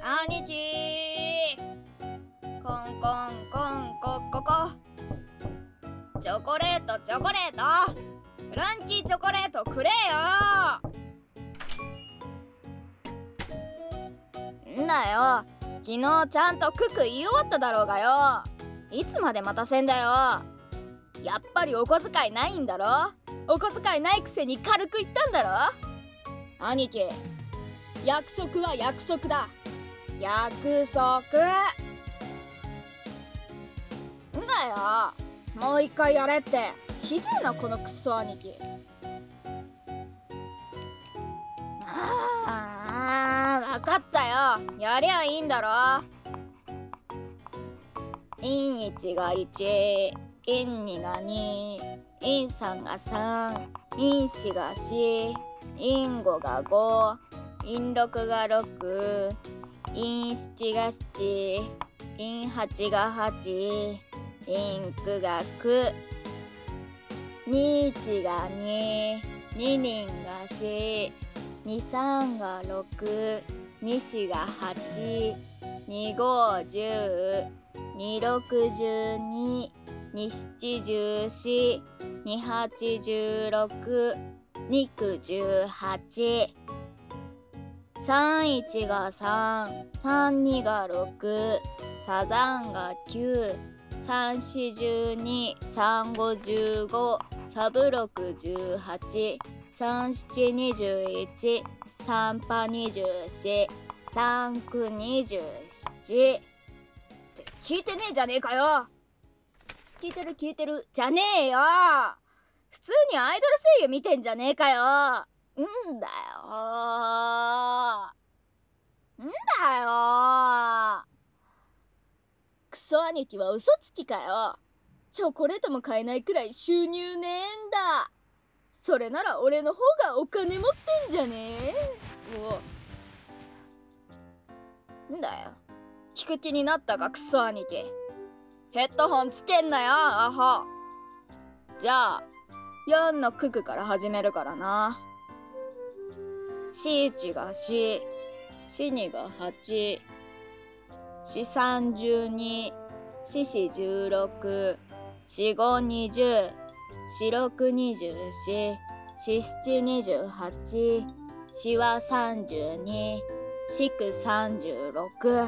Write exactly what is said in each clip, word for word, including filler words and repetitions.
兄貴コンコンコンコッココ。チョコレートチョコレートフランキーチョコレートくれよ。んだよ、昨日ちゃんとクク言い終わっただろうがよ。いつまで待たせんだよ。やっぱりお小遣いないんだろ。お小遣いないくせに軽く言ったんだろ。兄貴、約束は約束だ。約束んだよ。もう一回やれって。ひでえなこのクソ兄貴。ああ、分かったよ。やりゃいいんだろ。インいちがいち、インにがに、インさんがさん、インよんがよん、インごがご、インろくがろく、インなながな、インはちがはち、インきゅうがきゅう、にいちがに、ににがよん、にさんがろく、によんがはち、にごじゅう、にろくじゅうに、にななじゅうよん、にはちじゅうろく、にきゅうじゅうはち、さんいちがさん、さんにがろく、さんがきゅう、さんよんじゅうに、さんごじゅうご、さんろくじゅうはち、さんしちにじゅういち、さんぱにじゅうよん、さんくにじゅうななって聞いてねえじゃねえかよ。聞いてる聞いてるじゃねえよ。普通にアイドル声優見てんじゃねえかよ。んだよんだよクソ兄貴は嘘つきかよ。チョコレートも買えないくらい収入ねえんだ。それなら俺の方がお金持ってんじゃねえ。おんだよ、聞く気になったかクソ兄貴。ヘッドホンつけんなよアホ。じゃあよんのククから始めるからな。シーいちがよん、シーにがはち、シーさんじゅうに、シーよんじゅうろく、シーごにじゅう、シーろくにじゅうよん、シーななにじゅうはち、シはさんじゅうに、シクさんじゅうろく、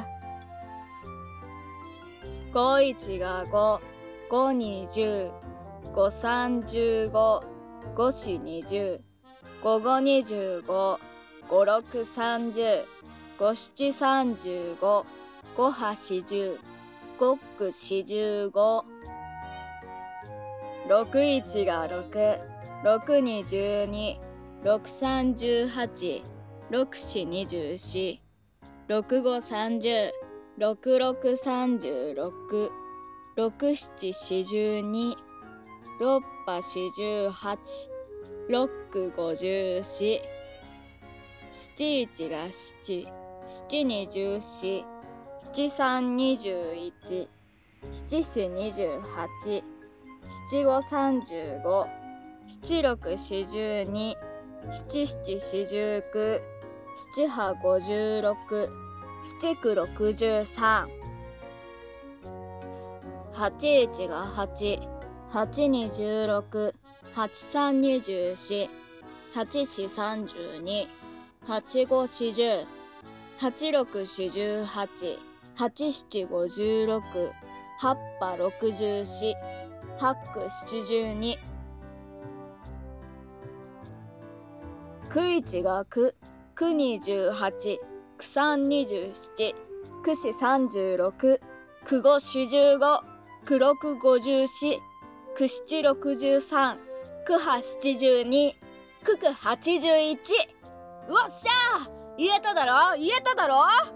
ごいちがご、ごにじゅう、ごさんじゅうご、ごしにじゅう、ごごにじゅうご、ごろくさんじゅう、ごしちさんじゅうご、ごはしじゅう、ごくしじゅうご、ろくいちがろく、ろくにじゅうに、ろくさんじゅうはち、ろくしにじゅうよん、ろくごさんじゅう、ろくろくさんじゅうろく、ろくしちしじゅうに、ろっぱしじゅうはち、ろくごじゅうよん、しちいちがしち、しちにじゅうよん、しちさんにじゅういち、しちしにじゅうはち、しちごさんじゅうご、しちろくしじゅうに、しちしちしじゅうきゅう、しちはごじゅうろく、しちくろくじゅうさん、はちいちがはち、はちにじゅうろく、はちさんにじゅうよん、はちしさんじゅうに、はちごしじゅう、はちろくしじゅうはち、はちしちごじゅうろく、はっぱろくじゅうよん、はっくしちじゅうに、くいちがく、くにじゅうはち、くさんにじゅうなな、くしさんじゅうろく、くごしじゅうご、くろくごじゅうよん、くしちろくじゅうさん、くはしちじゅうに、くくはちじゅういち。うわっしゃー、言えただろ言えただろ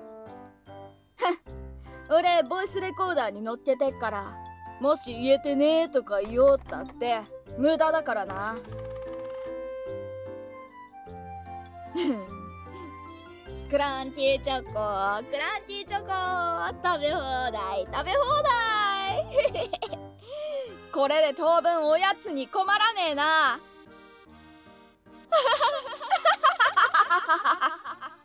俺ボイスレコーダーに乗っけてっから、もし言えてねーとか言おうったって無駄だからな。クランチーチョコ、クランチーチョコ、食べ放題食べ放題これで当分おやつに困らねえな